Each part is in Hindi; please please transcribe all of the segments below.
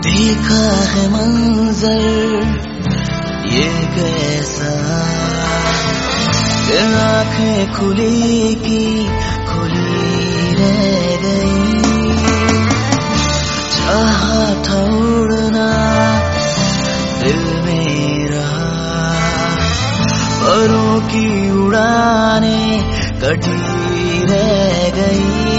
देखा है मंजर ये कैसा, आंखें खुली की खुली रह गई। चाहा था उड़ना दिल मेरा, परों की उड़ाने कटी रह गई।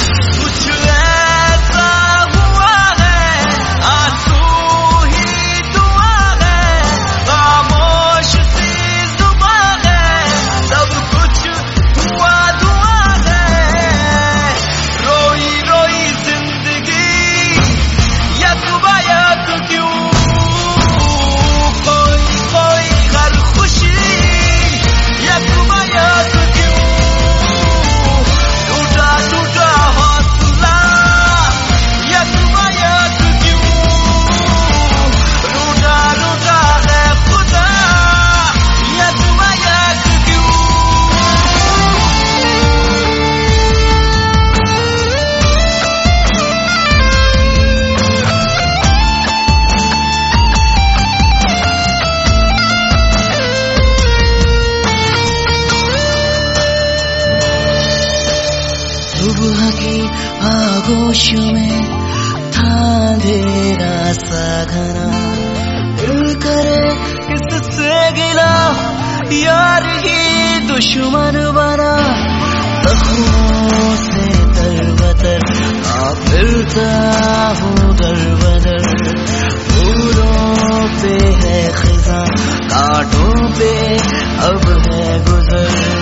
सुबह की आगोश में था अंधेरा सा घना, दिल करे किससे गिला यार ही दुश्मन बना। जख्मों से तरबतर फिरता हूँ दर बदर, फूलों पे है खिज़ां कांटों पे अब है गुजर।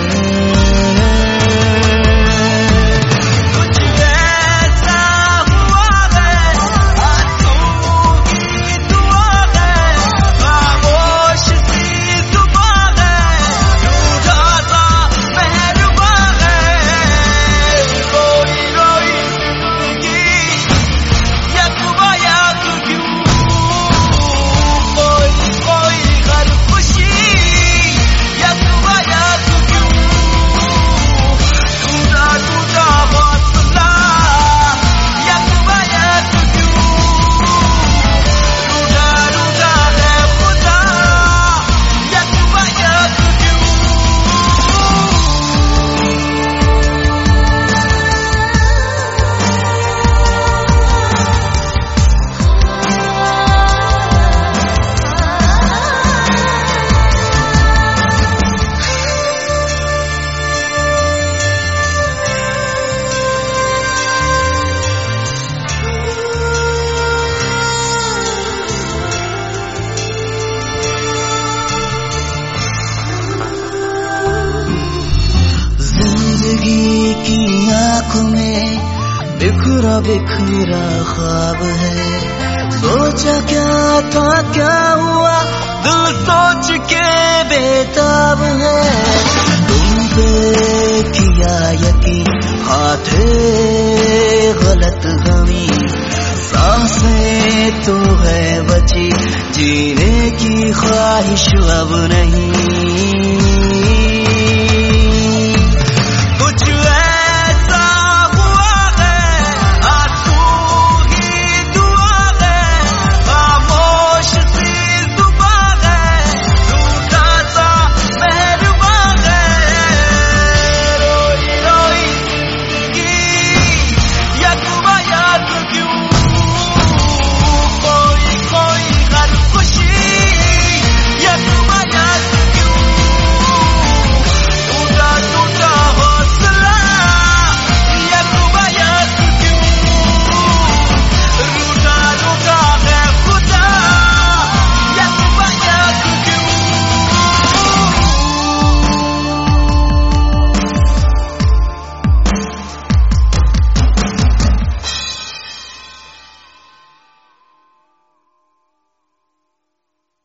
की आंखों में बिखरा बिखरा ख्वाब है, सोचा क्या था क्या हुआ दिल सोच के बेताब है। तुम पे किया यकीन हाथे गलत गमी, सांसें तो है बची जीने की ख्वाहिश अब नहीं।